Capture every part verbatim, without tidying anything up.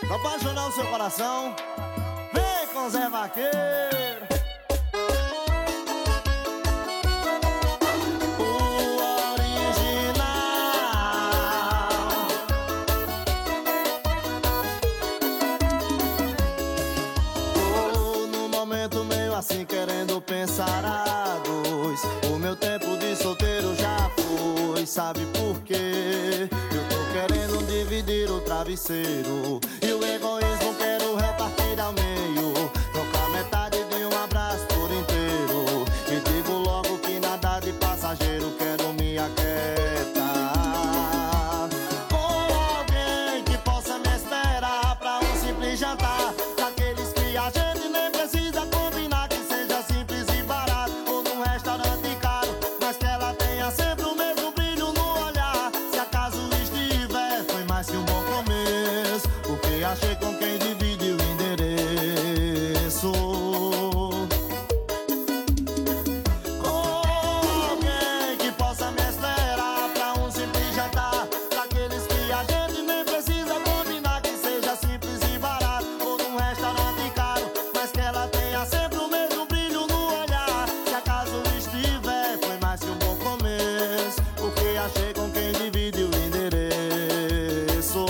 Pra apaixonar o seu coração, vem com Zé Vaqueiro. O original. Tô num momento meio assim, querendo pensar a dois. O meu tempo de solteiro já foi, sabe por quê? Eu tô querendo dividir o travesseiro e o egoísmo quero repartir ao meio. Trocar metade de um abraço por inteiro. E digo logo que nada de passageiro, quero me aquietar com alguém que possa me esperar pra um simples jantar. Daqueles que a gente nem precisa combinar, que seja simples e barato ou num restaurante caro, mas que ela tenha sempre o mesmo brilho no olhar. Se acaso estiver, foi mais que um bom começo, porque achei com quem divide o endereço. Com alguém que possa me esperar pra um simples jantar. Daqueles que a gente nem precisa combinar, que seja simples e barato ou num restaurante caro, mas que ela tenha sempre o mesmo brilho no olhar. Se acaso estiver, foi mais que um bom começo, porque achei com quem divide o endereço.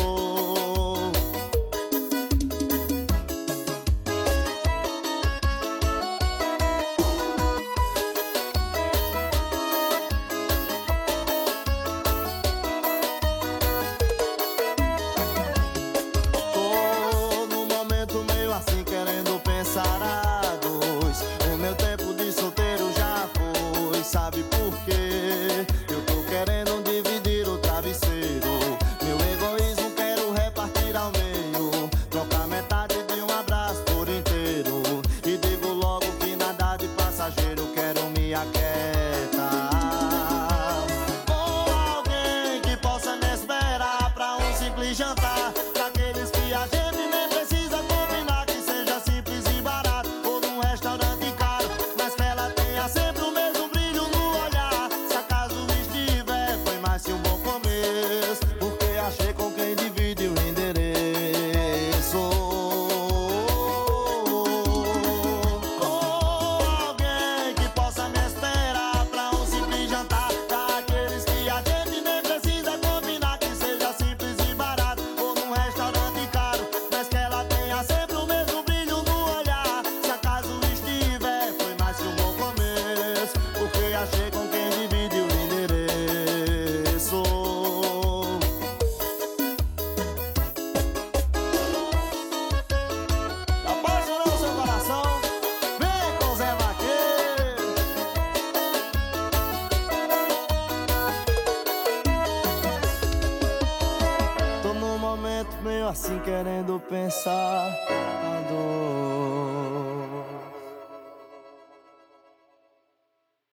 Tô num momento meio assim, querendo pensar a dois. O meu tempo de solteiro já foi, sabe por quê? Eu tô querendo dividir o travesseiro. Meu egoísmo quero repartir ao meio. Trocar metade de um abraço por inteiro. E digo logo que nada de passageiro, quero me aquietar com alguém que possa me esperar pra um simples jantar. Daqueles que a gente nem precisa combinar, que seja simples e barato ou num restaurante caro, mas que ela tenha sempre o mesmo brilho no olhar. Se acaso estiver, foi mais que um bom começo, porque achei com quem divide o endereço. Com alguém que possa me esperar pra um simples jantar. Daqueles que a gente nem precisa combinar, que seja simples e barato ou num restaurante caro, mas que ela tenha sempre o mesmo brilho no olhar. Se acaso estiver, foi mais que um bom começo, porque achei com quem divide o endereço. Apaixonou o seu coração, vem com Zé Vaqueiro. Tô num momento meio assim, querendo pensar a dor.